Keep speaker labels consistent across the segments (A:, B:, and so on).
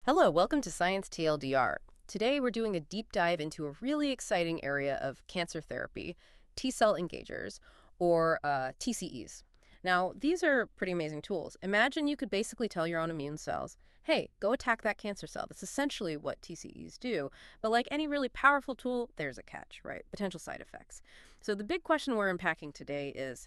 A: Hello, welcome to Science TLDR. Today we're doing a deep dive into a really exciting area of cancer therapy, T-cell engagers, or TCEs. Now, these are pretty amazing tools. Imagine you could basically tell your own immune cells, hey, go attack that cancer cell. That's essentially what TCEs do. But like any really powerful tool, there's a catch, right? Potential side effects. So the big question we're unpacking today is,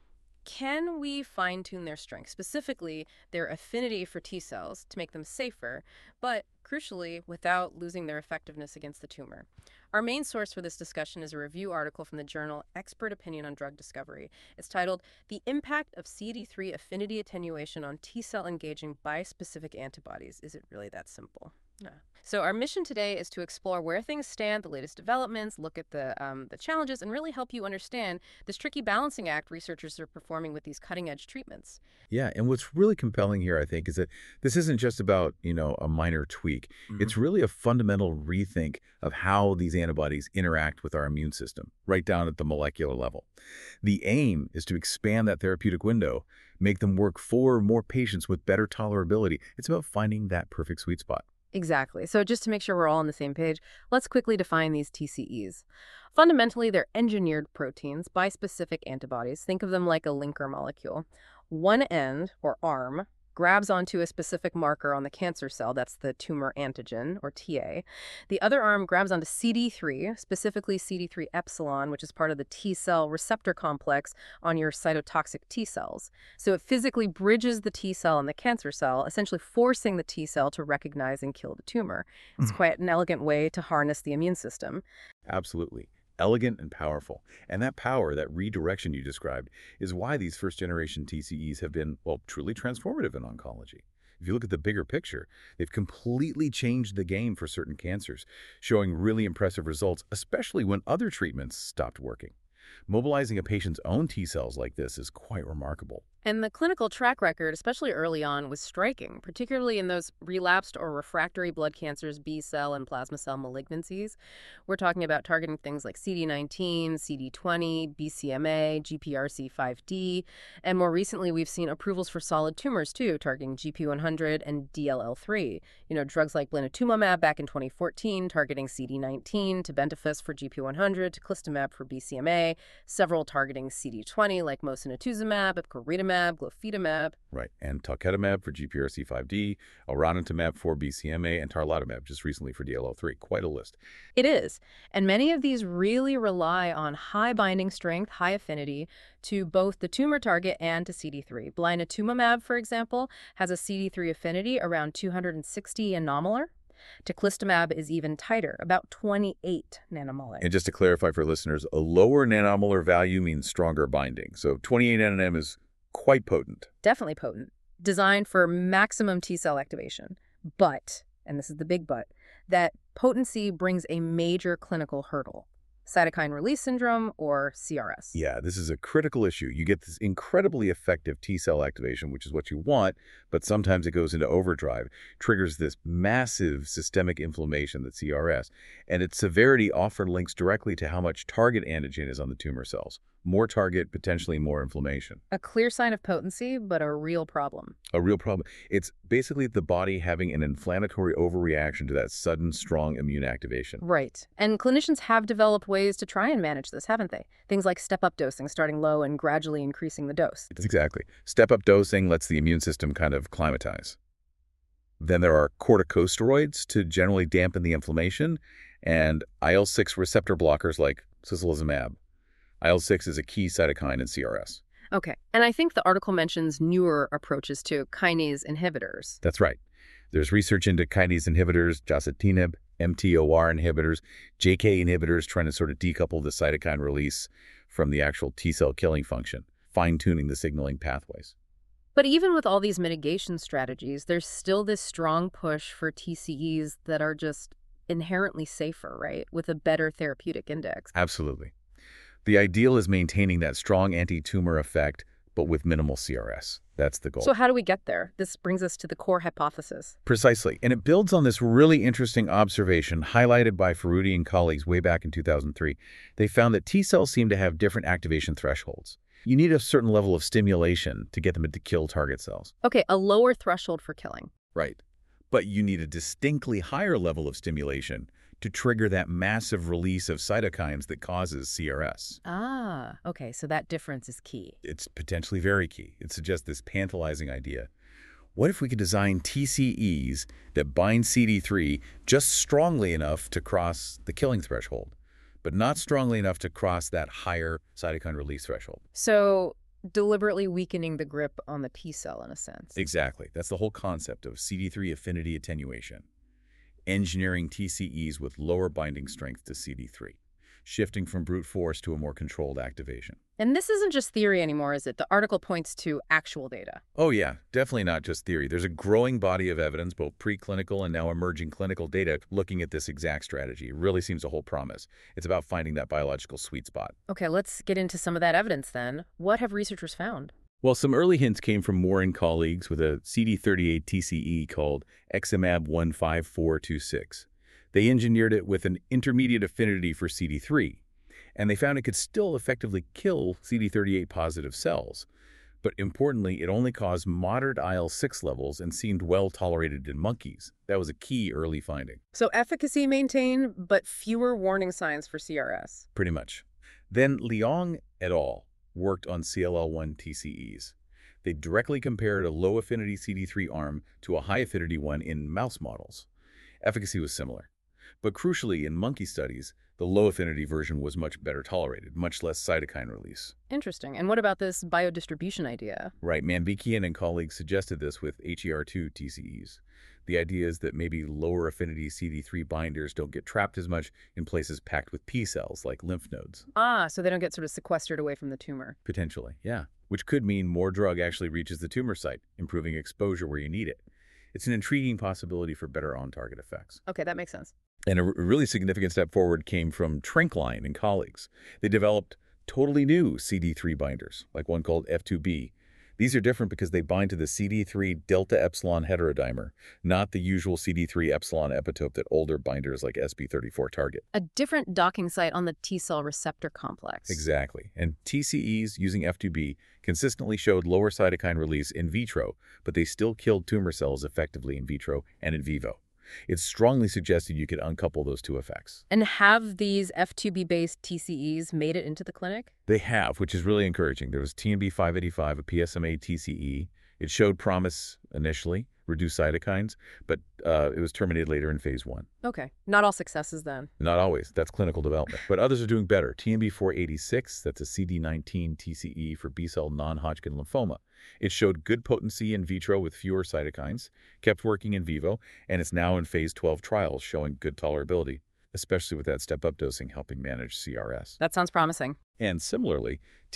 A: can we fine-tune their strength, specifically their affinity for T cells, to make them safer, but crucially, without losing their effectiveness against the tumor? Our main source for this discussion is a review article from the journal Expert Opinion on Drug Discovery. It's titled, The Impact of CD3 Affinity Attenuation on T-Cell Engaging Bispecific Antibodies. Is it really that simple? No. So our mission today is to explore where things stand, the latest developments, look at the challenges, and really help you understand this tricky balancing act researchers are performing with these cutting-edge treatments.
B: Yeah, and what's really compelling here, I think, is that this isn't just about, a minor tweak.
A: Hmm.
B: It's really a fundamental rethink of how these antibodies interact with our immune system, right down at the molecular level. The aim is to expand that therapeutic window, make them work for more patients with better tolerability. It's about finding that perfect sweet spot.
A: Exactly. So just to make sure we're all on the same page, let's quickly define these TCEs. Fundamentally, they're engineered proteins, bispecific antibodies. Think of them like a linker molecule. One end, or arm, grabs onto a specific marker on the cancer cell, that's the tumor antigen, or TA. The other arm grabs onto CD3, specifically CD3 epsilon, which is part of the T cell receptor complex on your cytotoxic T cells. So it physically bridges the T cell and the cancer cell, essentially forcing the T cell to recognize and kill the tumor. It's
B: Mm.
A: quite an elegant way to harness the immune system.
B: Absolutely. Elegant and powerful. And that power, that redirection you described, is why these first-generation TCEs have been, well, truly transformative in oncology. If you look at the bigger picture, they've completely changed the game for certain cancers, showing really impressive results, especially when other treatments stopped working. Mobilizing a patient's own T cells like this is quite remarkable.
A: And the clinical track record, especially early on, was striking, particularly in those relapsed or refractory blood cancers, B cell and plasma cell malignancies. We're talking about targeting things like CD19, CD20, BCMA, GPRC5D, and more recently, we've seen approvals for solid tumors too, targeting GP100 and DLL3. Drugs like blinatumomab back in 2014, targeting CD19, tebentafusp for GP100, teclistamab for BCMA, several targeting CD20 like mosunetuzumab, epcoritamab, glofitamab.
B: Right. And talquetamab for GPRC5D, elranatamab for BCMA, and tarlatamab just recently for DLL3. Quite a list.
A: It is. And many of these really rely on high binding strength, high affinity to both the tumor target and to CD3. Blinatumomab, for example, has a CD3 affinity around 260 nanomolar. Teclistamab is even tighter, about 28 nanomolar.
B: And just to clarify for listeners, a lower nanomolar value means stronger binding. So 28 nm is quite potent.
A: Definitely potent, designed for maximum T cell activation. But, and this is the big but, that potency brings a major clinical hurdle: cytokine release syndrome, or CRS.
B: Yeah, this is a critical issue. You get this incredibly effective T cell activation, which is what you want, but sometimes it goes into overdrive, triggers this massive systemic inflammation, the CRS, and its severity often links directly to how much target antigen is on the tumor cells. More target, potentially more inflammation.
A: A clear sign of potency, but a real problem.
B: A real problem. It's basically the body having an inflammatory overreaction to that sudden, strong immune activation.
A: Right. And clinicians have developed ways to try and manage this, haven't they? Things like step-up dosing, starting low and gradually increasing the dose.
B: Exactly. Step-up dosing lets the immune system kind of climatize. Then there are corticosteroids to generally dampen the inflammation, and IL-6 receptor blockers like tislelizumab. IL-6 is a key cytokine in CRS.
A: Okay. And I think the article mentions newer approaches to kinase inhibitors.
B: That's right. There's research into kinase inhibitors, jasitinib, MTOR inhibitors, JK inhibitors, trying to sort of decouple the cytokine release from the actual T-cell killing function, fine-tuning the signaling pathways.
A: But even with all these mitigation strategies, there's still this strong push for TCEs that are just inherently safer, right? With a better therapeutic index.
B: Absolutely. The ideal is maintaining that strong anti-tumor effect, but with minimal CRS. That's the goal.
A: So how do we get there? This brings us to the core hypothesis.
B: Precisely. And it builds on this really interesting observation highlighted by Ferruti and colleagues way back in 2003. They found that T cells seem to have different activation thresholds. You need a certain level of stimulation to get them to kill target cells.
A: Okay, a lower threshold for killing.
B: Right. But you need a distinctly higher level of stimulation to trigger that massive release of cytokines that causes CRS.
A: Ah, okay, so that difference is key.
B: It's potentially very key. It suggests this tantalizing idea. What if we could design TCEs that bind CD3 just strongly enough to cross the killing threshold, but not strongly enough to cross that higher cytokine release threshold?
A: So deliberately weakening the grip on the T cell in a sense.
B: Exactly. That's the whole concept of CD3 affinity attenuation. Engineering TCEs with lower binding strength to CD3, shifting from brute force to a more controlled activation.
A: And this isn't just theory anymore, is it? The article points to actual data.
B: Oh yeah, definitely not just theory. There's a growing body of evidence, both preclinical and now emerging clinical data, looking at this exact strategy. It really seems to hold promise. It's about finding that biological sweet spot.
A: Okay, let's get into some of that evidence then. What have researchers found?
B: Well, some early hints came from Moore and colleagues with a CD38 TCE called Eximab 15426. They engineered it with an intermediate affinity for CD3, and they found it could still effectively kill CD38 positive cells. But importantly, it only caused moderate IL-6 levels and seemed well tolerated in monkeys. That was a key early finding.
A: So efficacy maintained, but fewer warning signs for CRS.
B: Pretty much. Then Liang et al. Worked on CLL1 TCEs. They directly compared a low-affinity CD3 arm to a high-affinity one in mouse models. Efficacy was similar. But crucially, in monkey studies, the low-affinity version was much better tolerated, much less cytokine release.
A: Interesting. And what about this biodistribution idea?
B: Right, Manbikian and colleagues suggested this with HER2 TCEs. The idea is that maybe lower affinity CD3 binders don't get trapped as much in places packed with P cells, like lymph nodes.
A: Ah, so they don't get sort of sequestered away from the tumor.
B: Potentially, yeah. Which could mean more drug actually reaches the tumor site, improving exposure where you need it. It's an intriguing possibility for better on-target effects.
A: Okay, that makes sense.
B: And a really significant step forward came from Trinkline and colleagues. They developed totally new CD3 binders, like one called F2B. These are different because they bind to the CD3 delta epsilon heterodimer, not the usual CD3 epsilon epitope that older binders like SB34 target.
A: A different docking site on the T cell receptor complex.
B: Exactly. And TCEs using F2B consistently showed lower cytokine release in vitro, but they still killed tumor cells effectively in vitro and in vivo. It strongly suggested you could uncouple those two effects.
A: And have these F2B-based TCEs made it into the clinic?
B: They have, which is really encouraging. There was TNB-585, a PSMA TCE. It showed promise initially, reduced cytokines, but it was terminated later in phase 1.
A: Okay. Not all successes then.
B: Not always. That's clinical development. But others are doing better. TNB-486, that's a CD19 TCE for B-cell non-Hodgkin lymphoma. It showed good potency in vitro with fewer cytokines, kept working in vivo, and it's now in phase 12 trials showing good tolerability, especially with that step-up dosing helping manage CRS.
A: That sounds promising.
B: And similarly,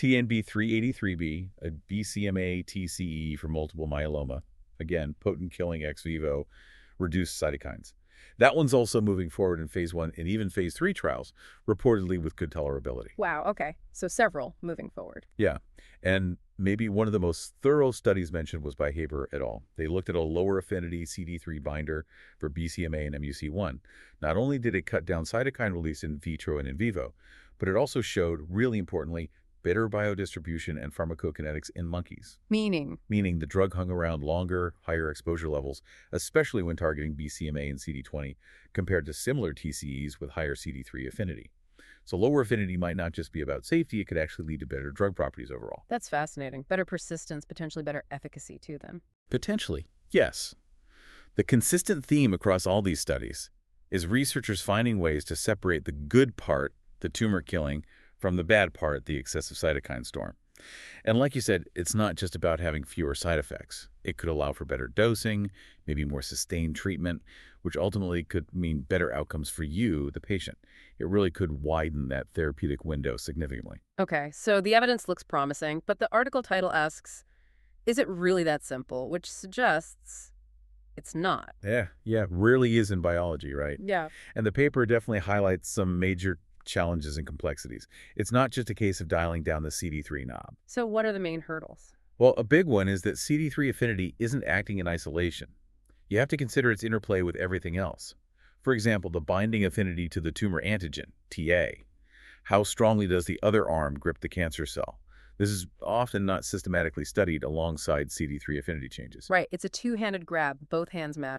B: TNB-383B, a BCMA TCE for multiple myeloma, again, potent killing ex vivo, reduced cytokines. That one's also moving forward in phase 1 and even phase 3 trials, reportedly with good tolerability.
A: Wow, okay. So several moving forward.
B: Yeah, and maybe one of the most thorough studies mentioned was by Haber et al. They looked at a lower affinity CD3 binder for BCMA and MUC1. Not only did it cut down cytokine release in vitro and in vivo, but it also showed, really importantly, better biodistribution and pharmacokinetics in monkeys.
A: Meaning
B: Meaning the drug hung around longer, higher exposure levels, especially when targeting BCMA and CD20, compared to similar TCEs with higher CD3 affinity. So lower affinity might not just be about safety, it could actually lead to better drug properties overall.
A: that's fascinating. Better persistence, potentially better efficacy too then.
B: Potentially, yes. The consistent theme across all these studies is researchers finding ways to separate the good part, the tumor killing, from the bad part, the excessive cytokine storm. And like you said, it's not just about having fewer side effects. It could allow for better dosing, maybe more sustained treatment, which ultimately could mean better outcomes for you, the patient. It really could widen that therapeutic window significantly.
A: Okay, so the evidence looks promising, but the article title asks, is it really that simple? Which suggests it's not.
B: Yeah, rarely is in biology, right?
A: Yeah.
B: And the paper definitely highlights some major challenges and complexities. It's not just a case of dialing down the CD3 knob.
A: So what are the main hurdles?
B: Well, a big one is that CD3 affinity isn't acting in isolation. You have to consider its interplay with everything else. For example, the binding affinity to the tumor antigen, TA. How strongly does the other arm grip the cancer cell? This is often not systematically studied alongside CD3 affinity changes.
A: Right, it's a two-handed grab. Both hands matter.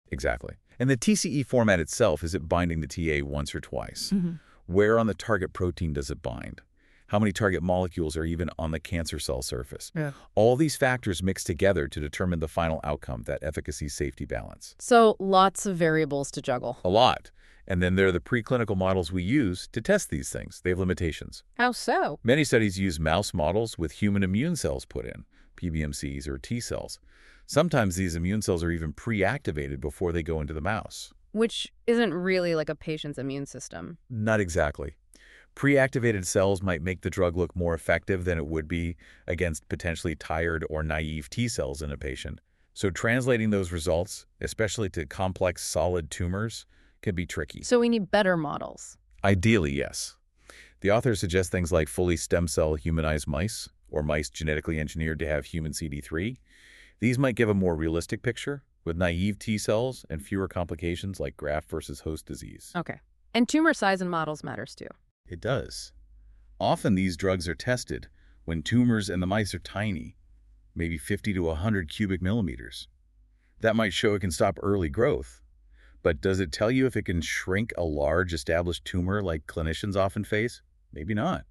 B: Exactly. And the TCE format itself, is it binding the TA once or twice?
A: Hmm.
B: Where on the target protein does it bind? How many target molecules are even on the cancer cell surface?
A: Yeah.
B: All these factors mix together to determine the final outcome, that efficacy-safety balance.
A: So lots of variables to juggle.
B: A lot. And then there are the preclinical models we use to test these things. They have limitations.
A: How so?
B: Many studies use mouse models with human immune cells put in, PBMCs or T cells. Sometimes these immune cells are even pre-activated before they go into the mouse.
A: Which isn't really like a patient's immune system.
B: Not exactly. Pre-activated cells might make the drug look more effective than it would be against potentially tired or naive T cells in a patient. So translating those results, especially to complex solid tumors, can be tricky.
A: So we need better models.
B: Ideally, yes. The authors suggest things like fully stem cell humanized mice, or mice genetically engineered to have human CD3. These might give a more realistic picture, with naive T cells and fewer complications like graft versus host disease.
A: Okay. And tumor size in models matters too.
B: It does. Often these drugs are tested when tumors in the mice are tiny, maybe 50 to 100 cubic millimeters. That might show it can stop early growth. But does it tell you if it can shrink a large established tumor like clinicians often face? Maybe not.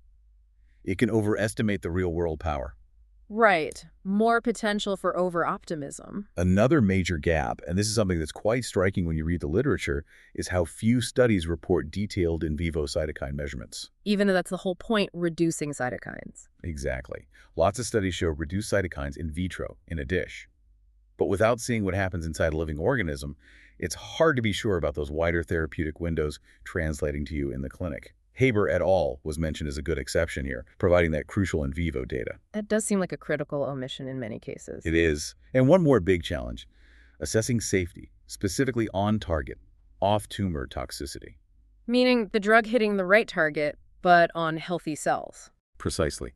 B: It can overestimate the real-world power.
A: Right. More potential for over-optimism.
B: Another major gap, and this is something that's quite striking when you read the literature, is how few studies report detailed in vivo cytokine measurements.
A: Even though that's the whole point, reducing cytokines.
B: Exactly. Lots of studies show reduced cytokines in vitro, in a dish. But without seeing what happens inside a living organism, it's hard to be sure about those wider therapeutic windows translating to you in the clinic. Haber et al. Was mentioned as a good exception here, providing that crucial in vivo data.
A: That does seem like a critical omission in many cases.
B: It is. And one more big challenge, assessing safety, specifically on-target, off-tumor toxicity.
A: Meaning the drug hitting the right target, but on healthy cells.
B: Precisely.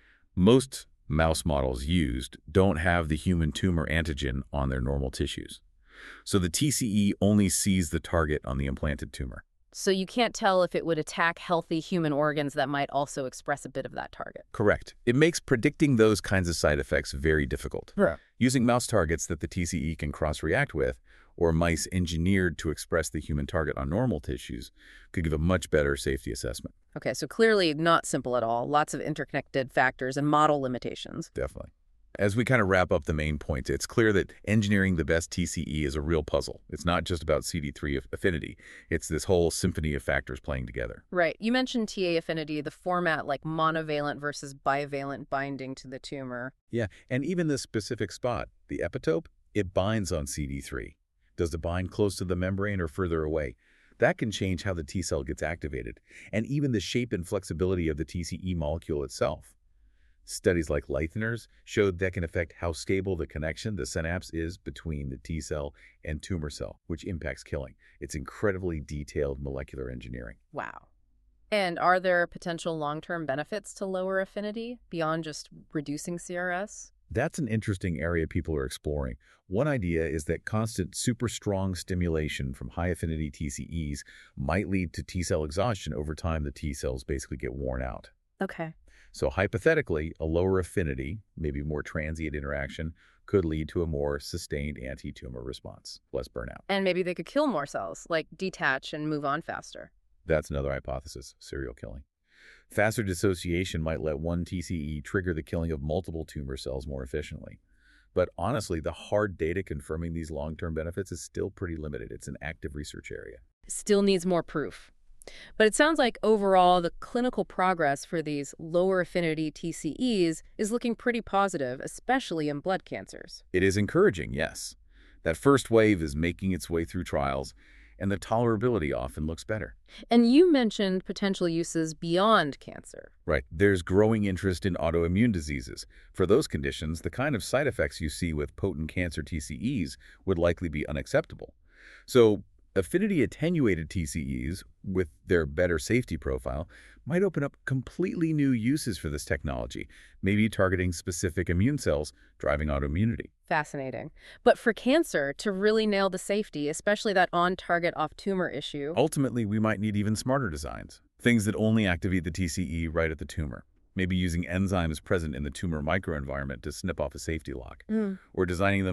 B: Most mouse models used don't have the human tumor antigen on their normal tissues. So the TCE only sees the target on the implanted tumor.
A: So you can't tell if it would attack healthy human organs that might also express a bit of that target.
B: Correct. It makes predicting those kinds of side effects very difficult.
A: Yeah.
B: Using mouse targets that the TCE can cross-react with, or mice engineered to express the human target on normal tissues, could give a much better safety assessment.
A: Okay, so clearly not simple at all. Lots of interconnected factors and model limitations.
B: Definitely. As we kind of wrap up the main points, it's clear that engineering the best TCE is a real puzzle. It's not just about CD3 affinity. It's this whole symphony of factors playing together.
A: Right. You mentioned TA affinity, the format like monovalent versus bivalent binding to the tumor.
B: Yeah, and even the specific spot, the epitope, it binds on CD3. Does it bind close to the membrane or further away? That can change how the T cell gets activated, and even the shape and flexibility of the TCE molecule itself. Studies like Leitner's showed that can affect how stable the connection, the synapse, is between the T cell and tumor cell, which impacts killing. It's incredibly detailed molecular engineering.
A: Wow. And are there potential long-term benefits to lower affinity beyond just reducing CRS?
B: That's an interesting area people are exploring. One idea is that constant super strong stimulation from high-affinity TCEs might lead to T cell exhaustion. Over time, the T cells basically get worn out.
A: Okay.
B: So hypothetically, a lower affinity, maybe more transient interaction, could lead to a more sustained anti-tumor response, less burnout.
A: And maybe they could kill more cells, like detach and move on faster.
B: That's another hypothesis, serial killing. Faster dissociation might let one TCE trigger the killing of multiple tumor cells more efficiently. But honestly, the hard data confirming these long-term benefits is still pretty limited. It's an active research area.
A: Still needs more proof. But it sounds like overall the clinical progress for these lower affinity TCEs is looking pretty positive, especially in blood cancers.
B: It is encouraging, yes. That first wave is making its way through trials, and the tolerability often looks better.
A: And you mentioned potential uses beyond cancer.
B: Right. There's growing interest in autoimmune diseases. For those conditions, the kind of side effects you see with potent cancer TCEs would likely be unacceptable. So affinity-attenuated TCEs, with their better safety profile, might open up completely new uses for this technology, maybe targeting specific immune cells, driving autoimmunity.
A: Fascinating. But for cancer, to really nail the safety, especially that on-target off-tumor issue...
B: Ultimately, we might need even smarter designs, things that only activate the TCE right at the tumor. Maybe using enzymes present in the tumor microenvironment to snip off a safety lock, or designing them to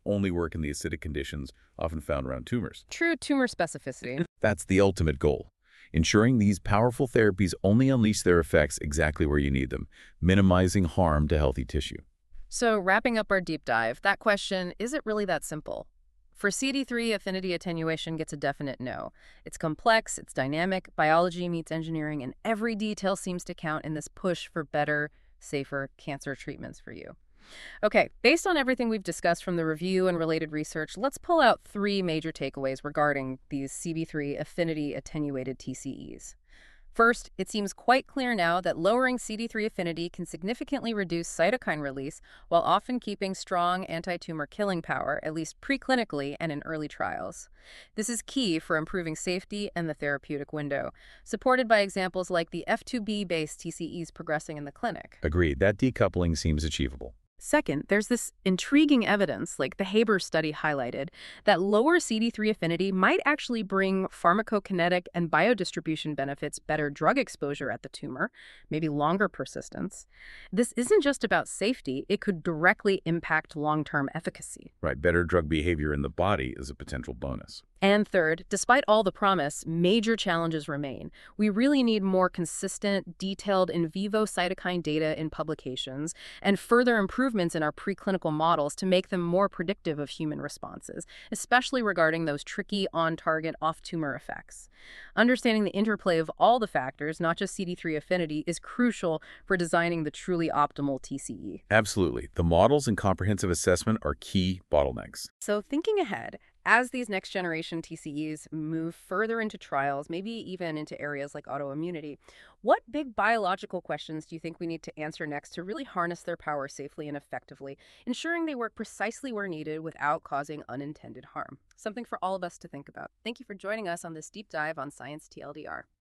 B: only work in the acidic conditions often found around tumors.
A: True tumor specificity.
B: That's the ultimate goal, ensuring these powerful therapies only unleash their effects exactly where you need them, minimizing harm to healthy tissue.
A: So wrapping up our deep dive, that question, is it really that simple? For CD3, affinity attenuation gets a definite no. It's complex, it's dynamic, biology meets engineering, and every detail seems to count in this push for better, safer cancer treatments for you. Okay, based on everything we've discussed from the review and related research, let's pull out three major takeaways regarding these CB3 affinity attenuated TCEs. First, it seems quite clear now that lowering CD3 affinity can significantly reduce cytokine release while often keeping strong anti-tumor killing power, at least preclinically and in early trials. This is key for improving safety and the therapeutic window, supported by examples like the F2B-based TCEs progressing in the clinic.
B: Agreed, that decoupling seems achievable.
A: Second, there's this intriguing evidence, like the Haber study highlighted, that lower CD3 affinity might actually bring pharmacokinetic and biodistribution benefits, better drug exposure at the tumor, maybe longer persistence. This isn't just about safety, it could directly impact long-term efficacy.
B: Right, better drug behavior in the body is a potential bonus.
A: And third, despite all the promise, major challenges remain. We really need more consistent, detailed in vivo cytokine data in publications and further improvements in our preclinical models to make them more predictive of human responses, especially regarding those tricky on-target, off-tumor effects. Understanding the interplay of all the factors, not just CD3 affinity, is crucial for designing the truly optimal TCE.
B: Absolutely. The models and comprehensive assessment are key bottlenecks.
A: So thinking ahead, as these next generation TCEs move further into trials, maybe even into areas like autoimmunity, what big biological questions do you think we need to answer next to really harness their power safely and effectively, ensuring they work precisely where needed without causing unintended harm? Something for all of us to think about. Thank you for joining us on this deep dive on Science TLDR.